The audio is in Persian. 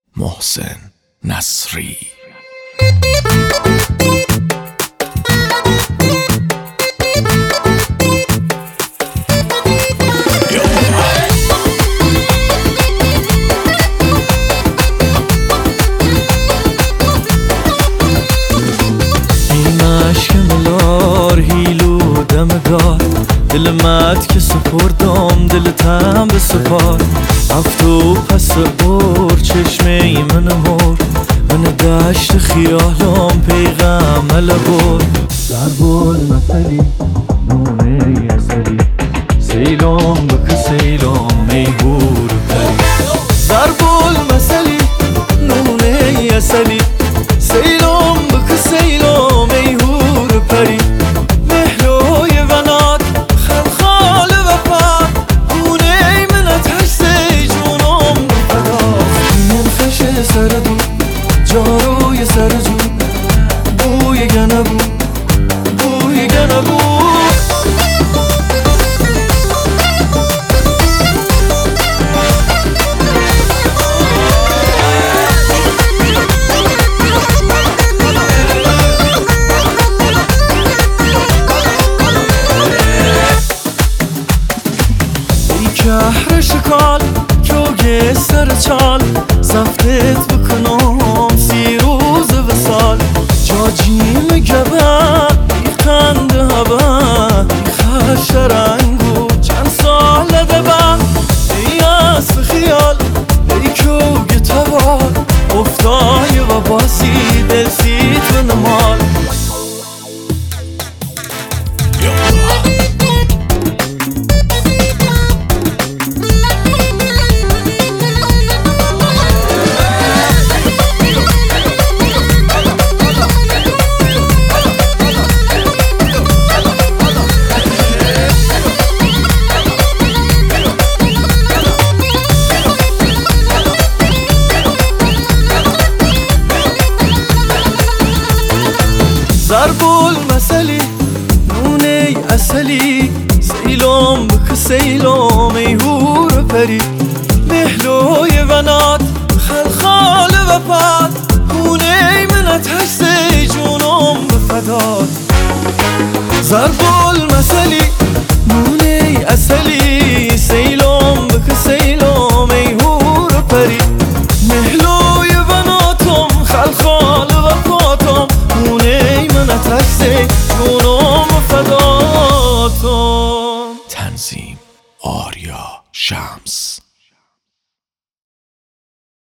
محسن نصری. دل مد که سپردم دلتم به سپار رفت و پس اور چشمه ای من دشت خیالم پیغم لبور ضرب المثلی نونه ازلی سیلم بک سیلم میهور پری ضرب المثلی نونه ازلی سیلم بک سیلم میهور پری جاروی سرجو بوی گنبو بوی گنبو ای کهر شکال کوگ سر چال زفتت بکنم جاجیم گبن ای قند هبن ای خش رنگو چند سال دبن ای اسب خیال ای کوگ توال افتای و باسی دل سیت و نمال ضرب المثلی نونه اصلی سیلم بک سیلم میهور پری مهلوی ونات خلخال و پد خونه منت هستی جونم بفداد ضرب المثلی نونه اصلی سیلم بک سیلم میهور پری